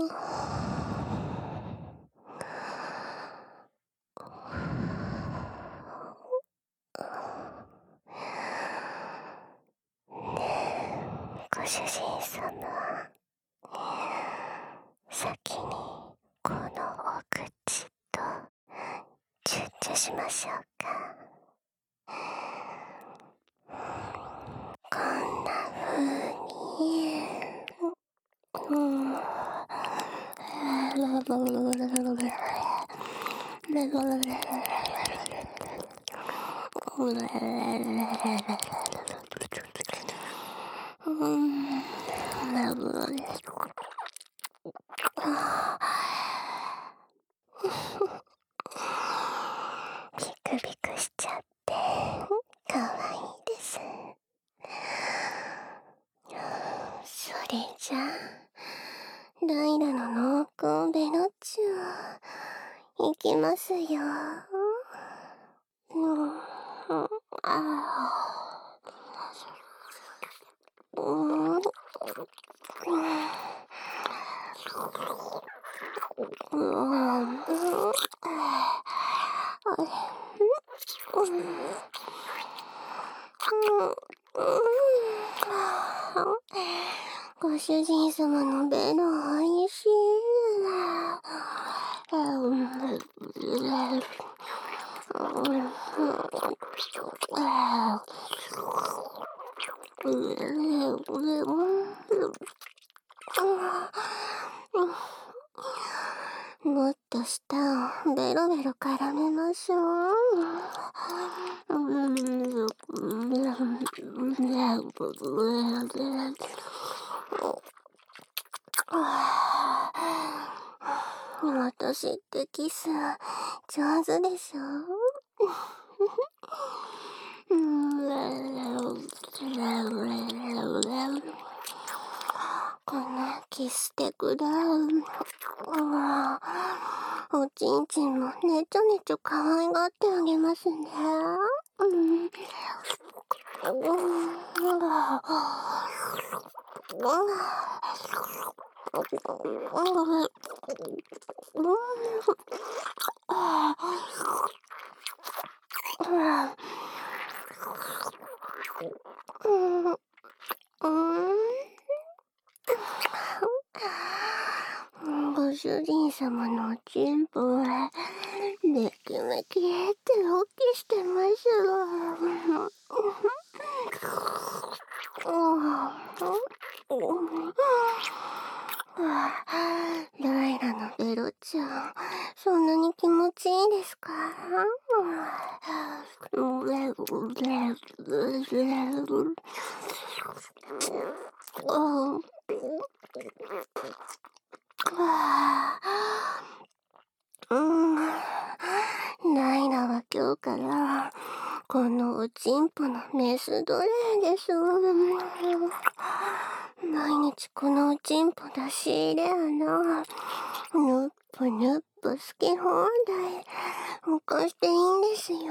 ご主人様、先にこのお口とチュッチュしましょうか。こんな風に、ビクビクしちゃってかわいいです。それじゃあライラの濃厚ベロッチュいきますよ。ご主人様のベロおいしい。もっと舌をベロベロ絡めましょう。私ってキス上手でしょ。このキステクだ。おちんちんもねちょねちょ可愛がってあげますね。ご主人様のおちんぽはめきめきって大きしてますわ。ライラのベロちゃん、そんなに気持ちいいですか？ライラは今日からこのおちんぽのメス奴隷です。毎日このおちんぽ出し入れぬっぷぬっぷ好き放題起こしていいんですよ。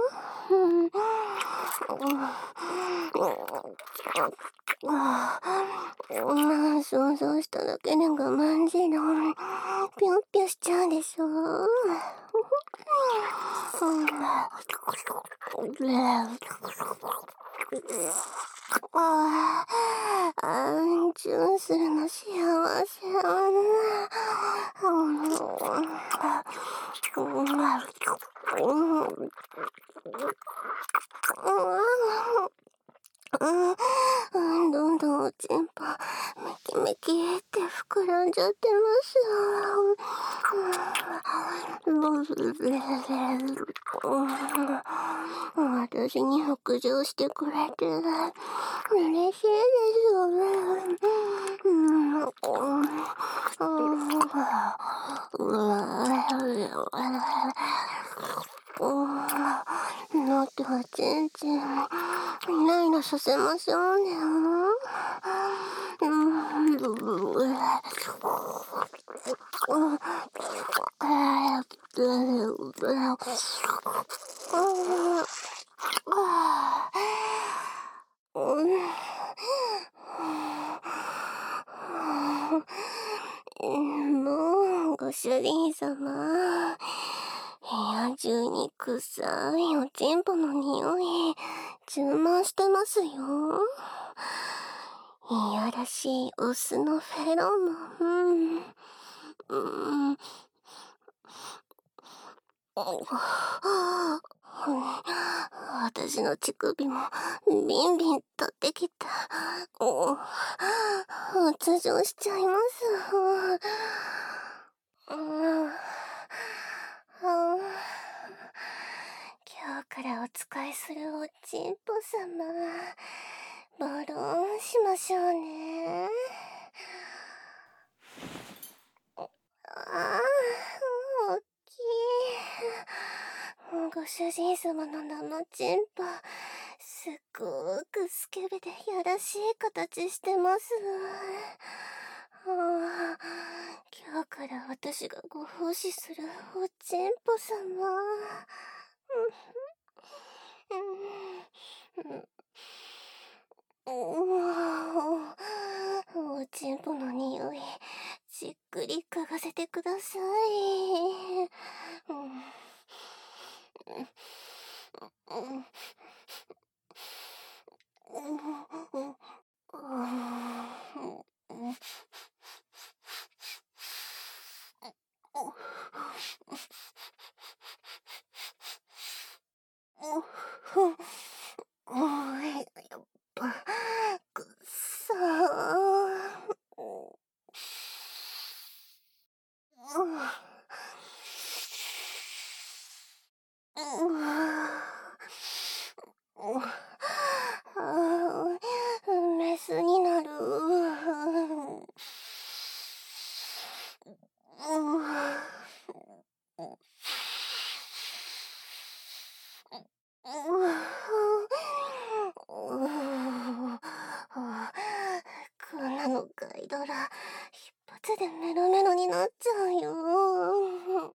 想像しただけで我慢汁ピュンピュンしちゃうでしょ。チュンするの幸せ。どんどんおちんぽメキメキって膨らんじゃってます。私に北上してくれて嬉しいですもっとはちんちんイライラさせましょうね。 ご主人様、部屋中に臭いおちんぽの匂い、充満してますよ。いやらしいオスのフェロモン。私の乳首もビンビン立ってきた。発情しちゃいます。今日からお使いするおちんぽ様、ボロンしましょうね。大きい。ご主人様の生チンポ、すっごくスケベでやらしい形してます。今日から私がご奉仕するおちんぽ様。おちんぽの匂い、じっくり嗅がせてください。やっぱ、くっさメスになる。こんなの嗅いだら一発でメロメロになっちゃうよ。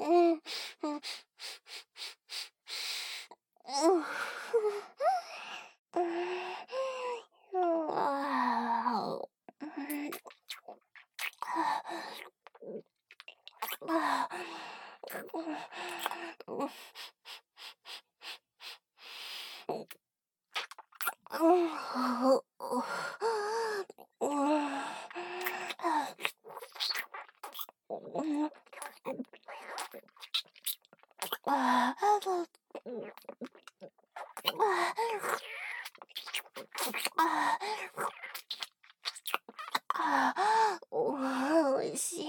おいしい。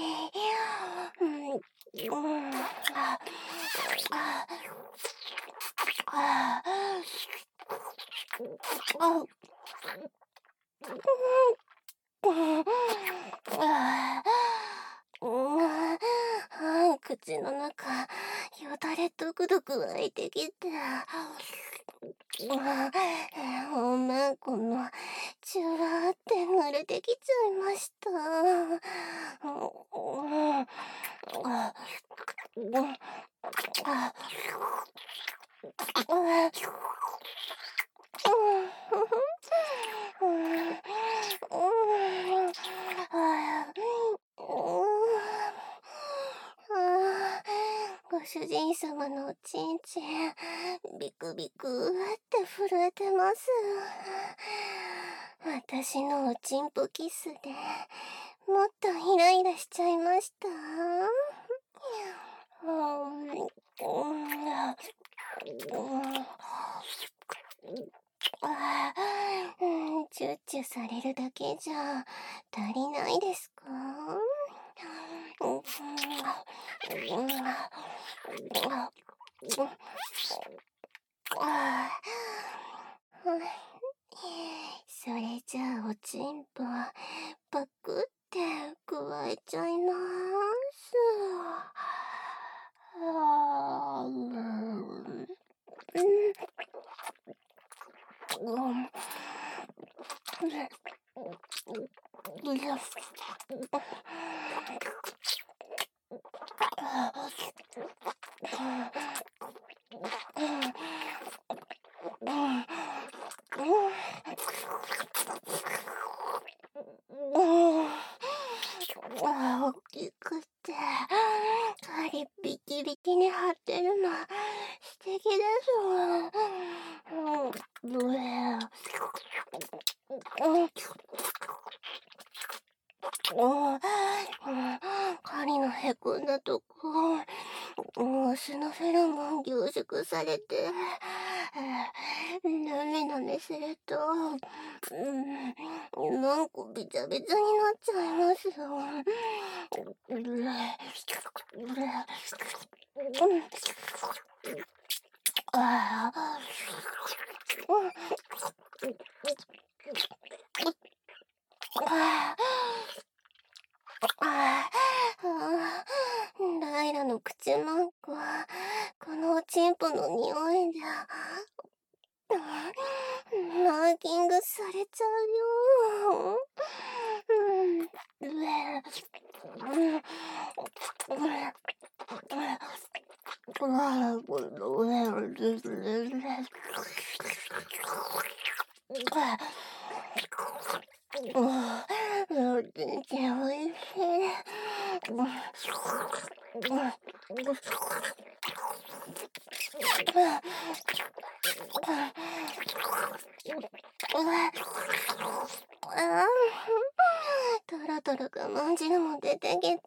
口の中、よだれドクドク湧いてきて。おまんこの、チュラーって濡れてきちゃいました。ご主人様のおちんちん、ビクビクって震えてます。私のおちんぽキスでもっとイライラしちゃいました。チュッチュされるだけじゃ足りないですか？それじゃあおちんぽパクって加えちゃいます。大きくて針のへこんだとこ、足のフェロモン凝縮されて、なめなめすると、なんかびちゃびちゃになっちゃいますよ。ああ、ライラの口マークは、このおちんぽの匂いで、マーキングされちゃうよ。全然おいしい。トロトロがまん汁も出てきて、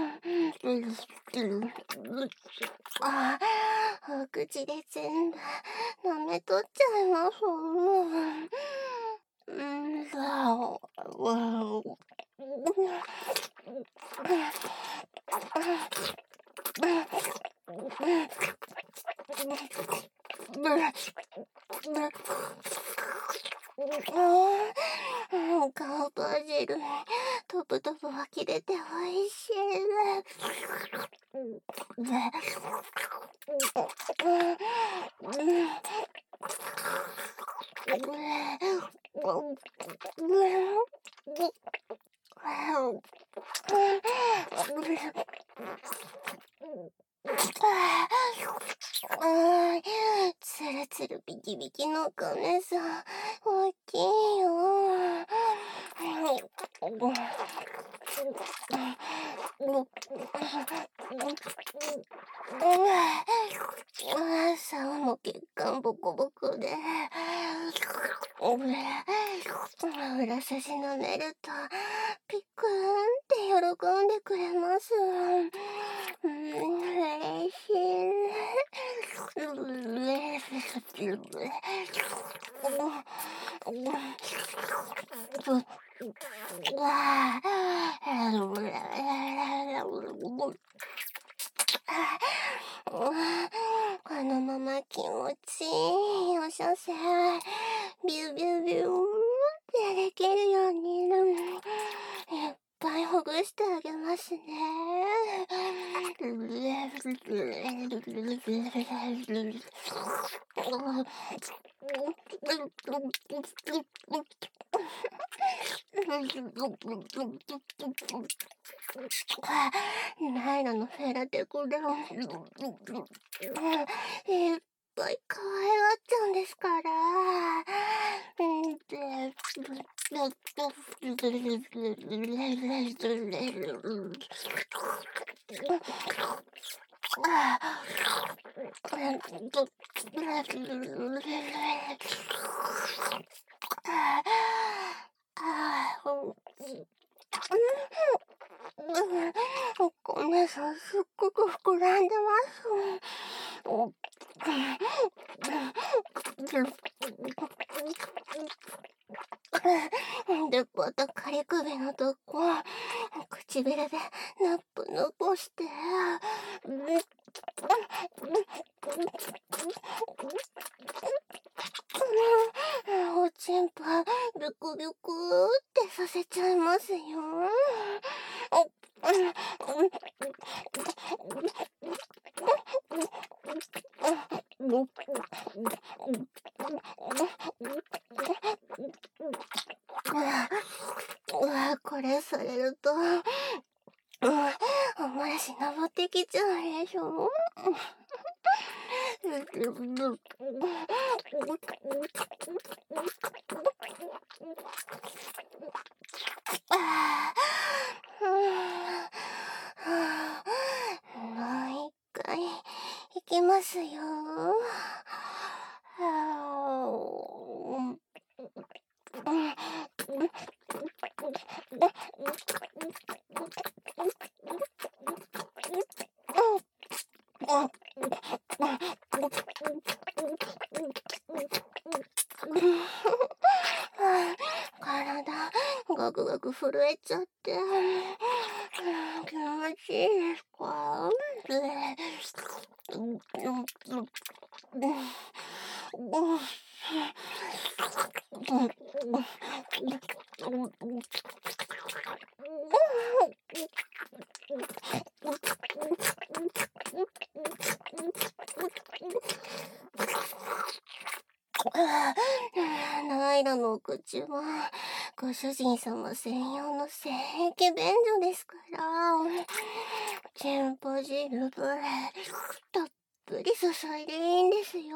お口で全部舐めとっちゃいます。顔バジルにトプトプ湧き出ておいしい。つるつるビキビキの亀さん、大きいよ。竿も血管ボコボコで、裏筋舐めると、ピクーンって喜んでくれます。嬉しい。このまま気持ちいいお射精、ビュービュービューってできるように、いっぱいほぐしてあげますね。ナイラのフェラテコでも、いっぱい可愛がっちゃうんですから。お姉さんすっごく膨らんでます。でこと仮首のとこ、唇でぬっぷぬっぽして、おちんぱビクビクってさせちゃいますよ。これされると、お前し登ってきちゃうでしょ。もう一回いきますよ。 体、ガクガク震えちゃって。気持ちいいですか？ナイラのお口はご主人様専用の精液便所ですから、チンポ汁ぶれたっぷり注いでいいんですよ。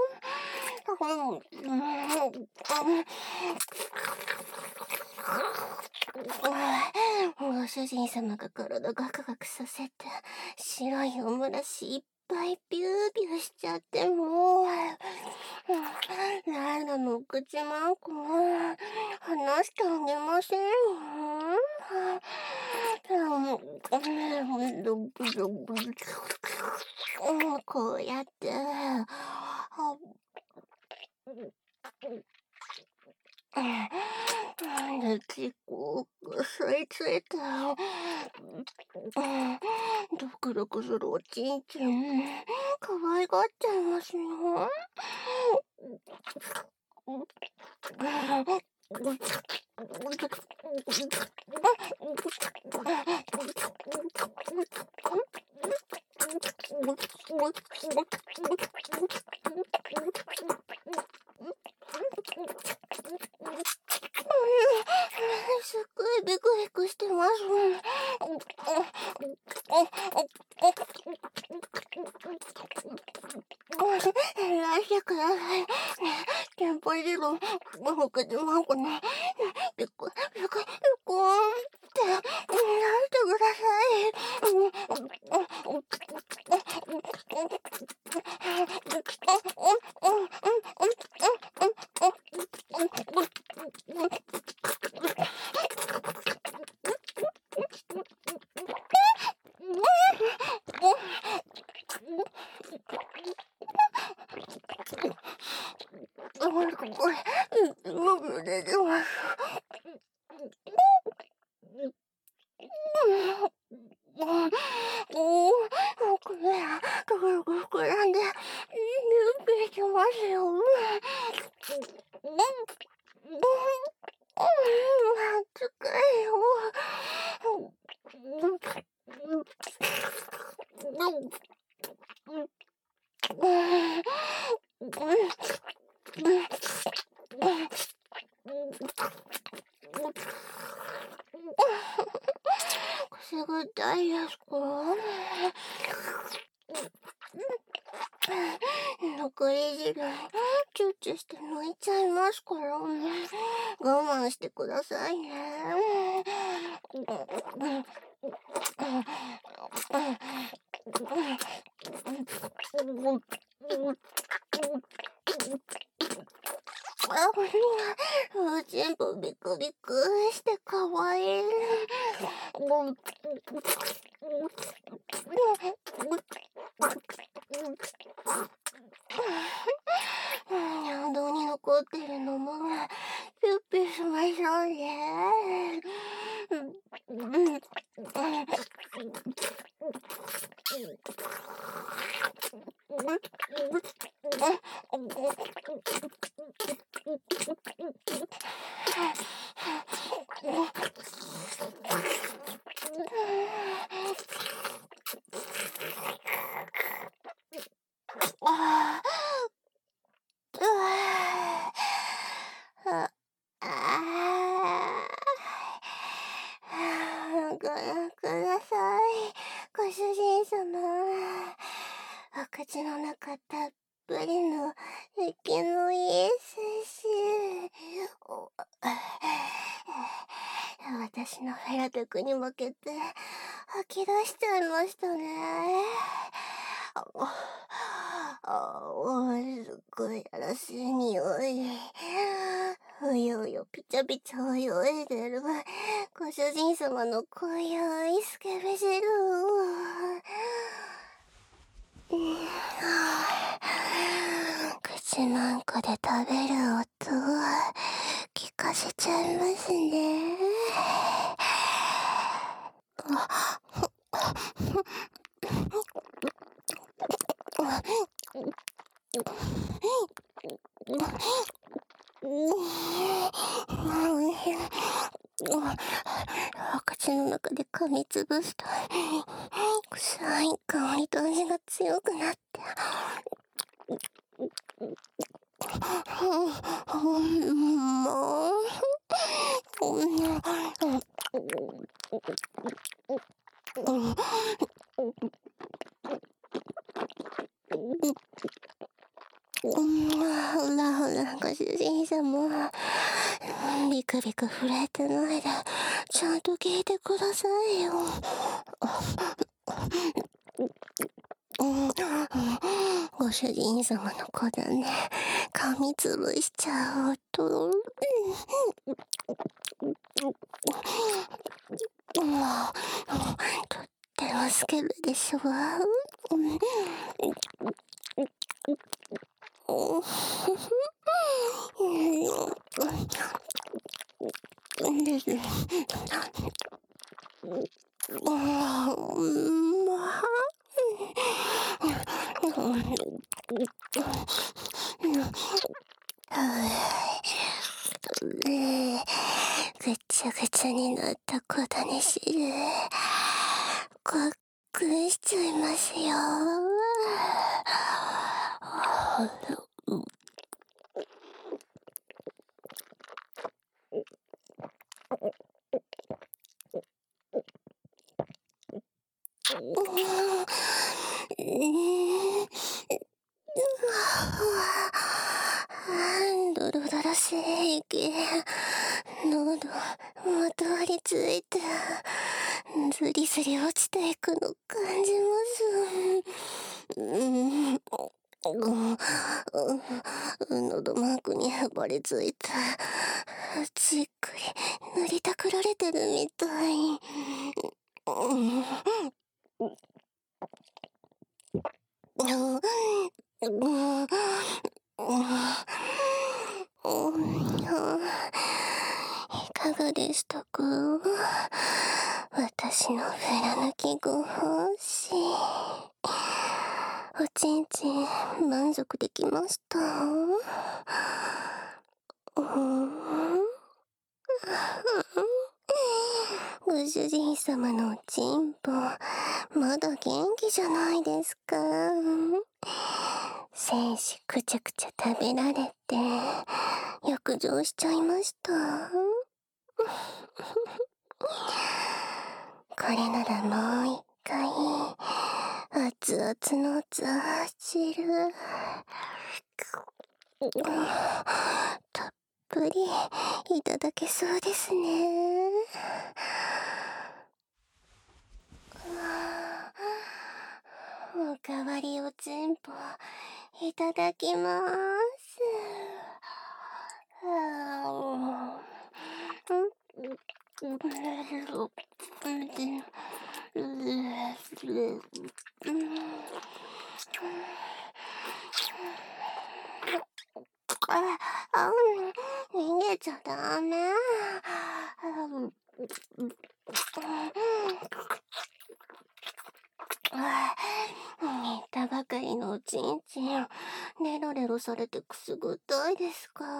ご主人様が体ガクガクさせて白いおむらしいっぱいビュービューしちゃってもう、ライナのお口マンコ離してあげませんよ。こうやって結構吸い付いてドクドクするおちんちん可愛がっちゃいますよ。すっごいビクビクしてます。来してください。テンポ汁のお口マンコね。ビクビクビクって出してくださこれところが膨らんで、びっくりしますよ。熱いよ。腰が痛いですか？残り汁チュッチュして抜いちゃいますから我慢してくださいね。全部ビクビクしてかわいい。喉に残ってるのもピュッピュしましょうね。ご覧ください、ご主人様。お口の中たっぷりの生きのいい精子。私のフェラテクに負けて吐き出しちゃいましたね。すっごいやらしい匂い。うようよをピチャピチャ泳いでるご主人様の濃いスケベ汁を、口なんかで食べる音を聞かせちゃいますね。口の中で噛みつぶすと臭い香りと味が強くなってもほらほらご主人様、ビクビク震えてないでちゃんと聞いてくださいよ。ご主人様の子だね、噛みつぶしちゃうと、とってもスケベでしょ。ぐちゃぐちゃになった小種汁、ごっくんしちゃいますよ。ドロドロしい息、喉まとわりついてずりずり落ちていくの感じます。喉マークにへばりついてじっくり塗りたくられてるみたい。いかがでしたか、私のフラ抜きご奉仕。おちんちん満足できました？ご主人様のおちんぽまだ元気じゃないですか。精子くちゃくちゃ食べられて浴場しちゃいました。これならもう一回熱々のザー汁たっぷりいただけそうですね。おかわりおちんぽいただきます。逃げちゃダメ。煮たばかりのおちんちんレロレロされてくすぐったいですか？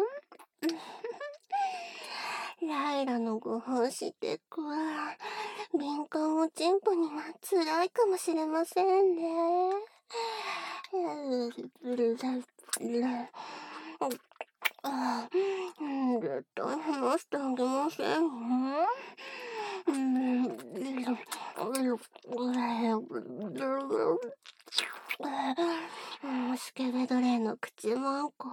ライラのご奉仕テクは敏感おちんぽには辛いかもしれませんね。絶対話してあげませんよ。スケベ奴隷の口マンコ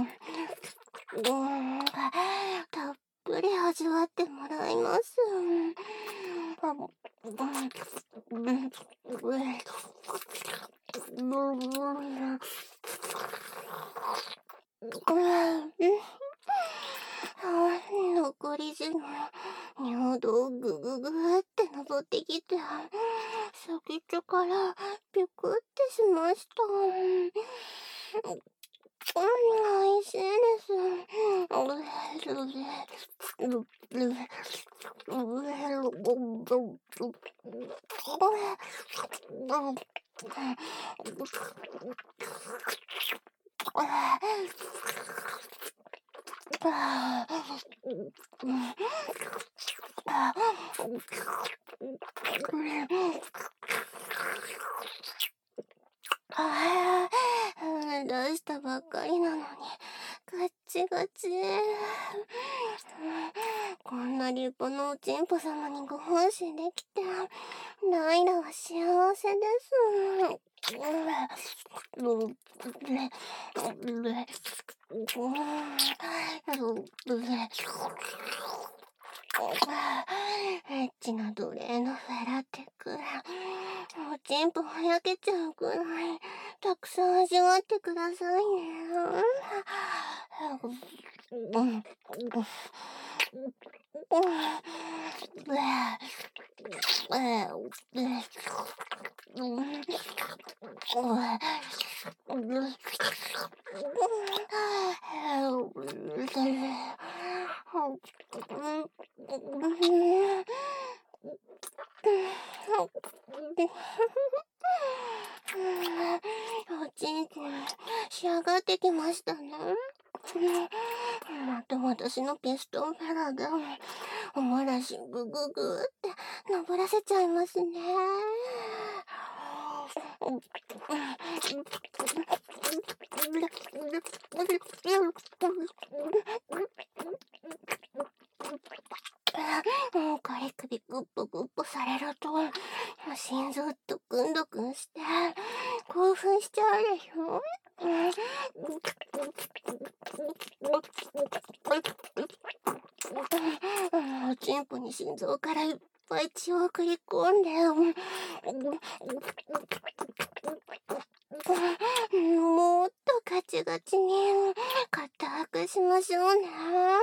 たっぷり味わってもらいます。 り汁、尿道をグググって登ってきて、先っちょからピュクってしました。美味しいです。出したばっかりなのにガッチガチ。こんな立派なおちんぽ様にご奉仕できて、ライラは幸せです。エッチな奴隷のフェラテク。おちんぽはやけちゃうくらいたくさん味わってくださいね。おちんちん仕上がってきましたね。また私のピストンフェラでおもらしグググって登らせちゃいますね。これ首グッポグッポされると心臓ドクンドクンして興奮しちゃうでしょ。おちんぽに心臓からいっぱい血を送り込んで、もっとガチガチに固くしましょうね。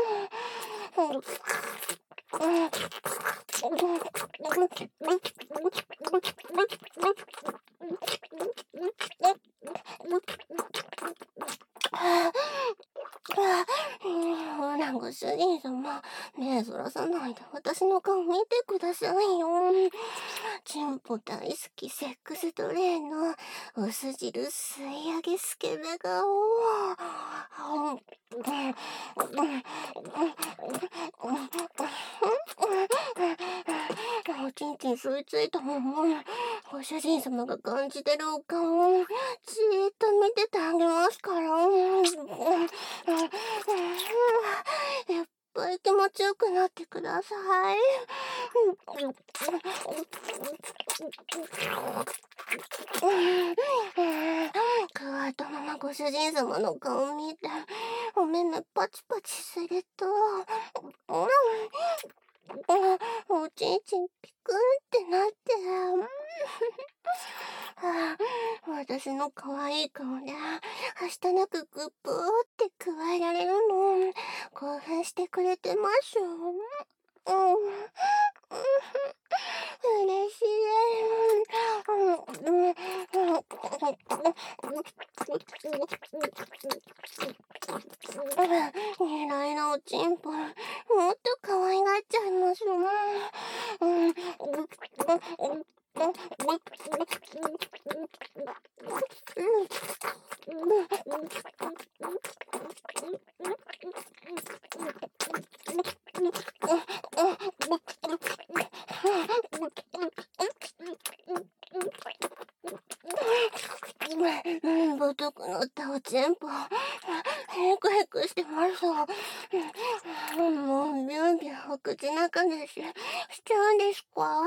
ほらご主人様、目そらさないで私の顔見てくださいよ。チンポ大好きセックストレイの薄汁吸い上げスケベ顔。おちんちん吸い付いたままご主人様が感じてるお顔をじーっと見ててあげますから。いっぱい気持ちよくなってください。くわえたままご主人様の顔見てお目目パチパチすると、おちんちんピクンってなって、私の可愛い顔ではしたなくグップーって加えられるの興奮してくれてます。嬉しい。いらいらおちんぽもっと可愛がっちゃいます。ボトクのったおちんぽヘクヘクしてます。もうビュンビュンお口の中でしちゃうんですか？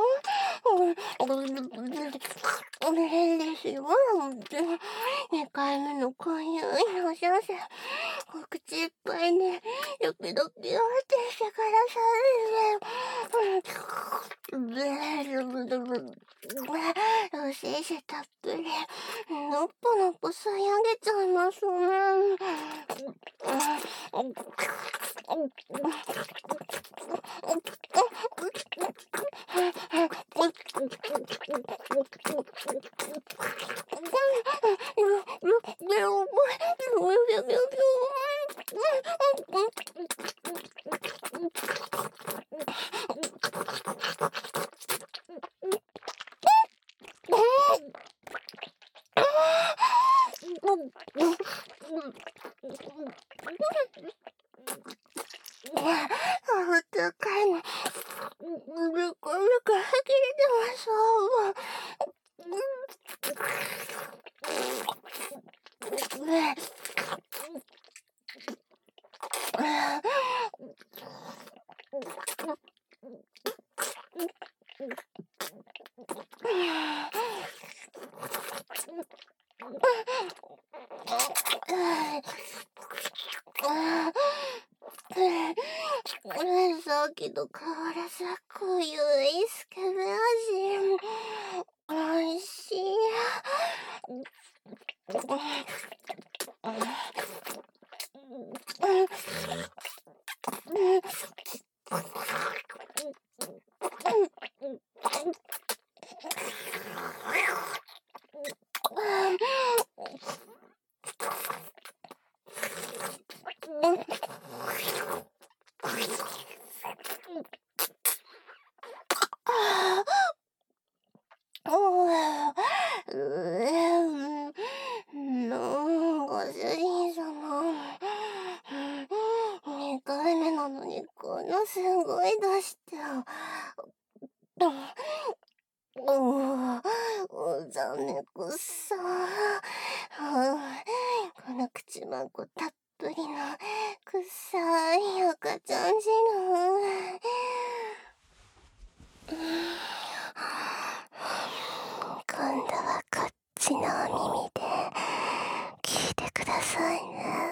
ですよ。2回目の今夜のシャンセお口いっぱいにドキドキってしてください。おせいせたっぷりのっぽのっぽ吸い上げちゃいますね。 あったかいの。ぬくぬく吐き出てますわ。さっきと変わらず濃ゆいスケベ味。おいしい。ご主人様。2回目なのにこんなすごい出して。残念くっさ。この口箱たっぷりのくっさい赤ちゃん汁。今度はこっちのお耳で聞いてくださいね。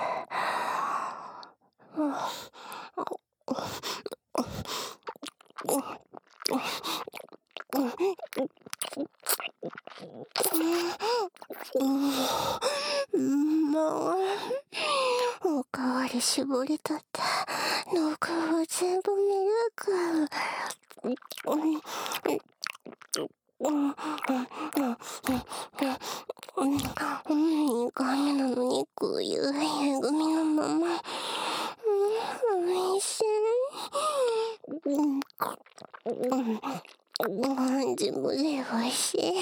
おかわり絞りたって残は全部ミルク。2回目なのにこういうえぐみのまま。おいしい。全部でおいしい。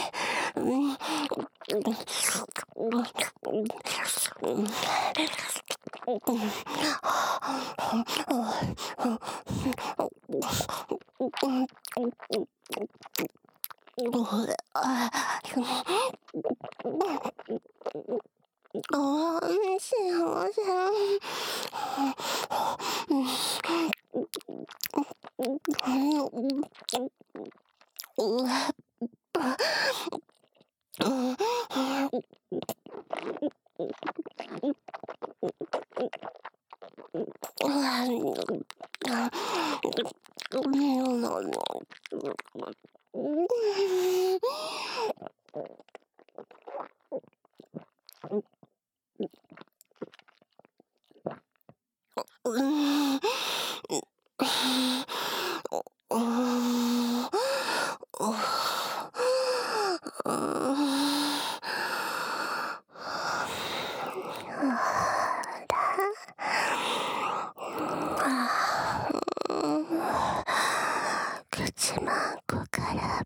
幸せ。口まんこから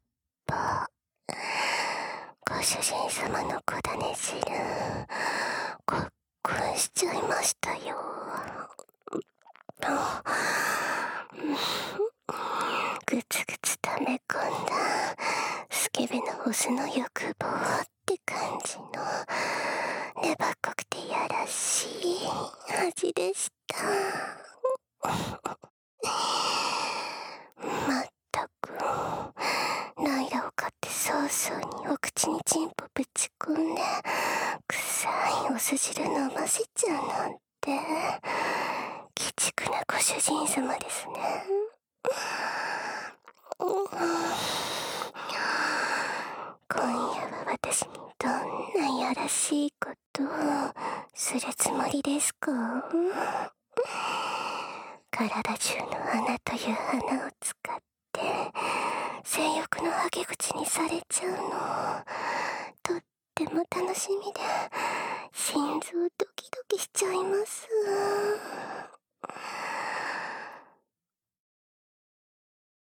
ご主人様の小種汁ごっくんしちゃいましたよ。ぐつぐつ溜め込んだスケベのオスの欲望って感じの粘っこくてやらしい味でした。まったくナイラを買って早々にお口にチンポぶち込んで臭いお酢汁飲ませちゃうなんて鬼畜なご主人様ですね。今夜は私にどんなやらしいことをするつもりですか？ 体中の花という花を使って性欲のはけ口にされちゃうの。とっても楽しみで心臓ドキドキしちゃいます。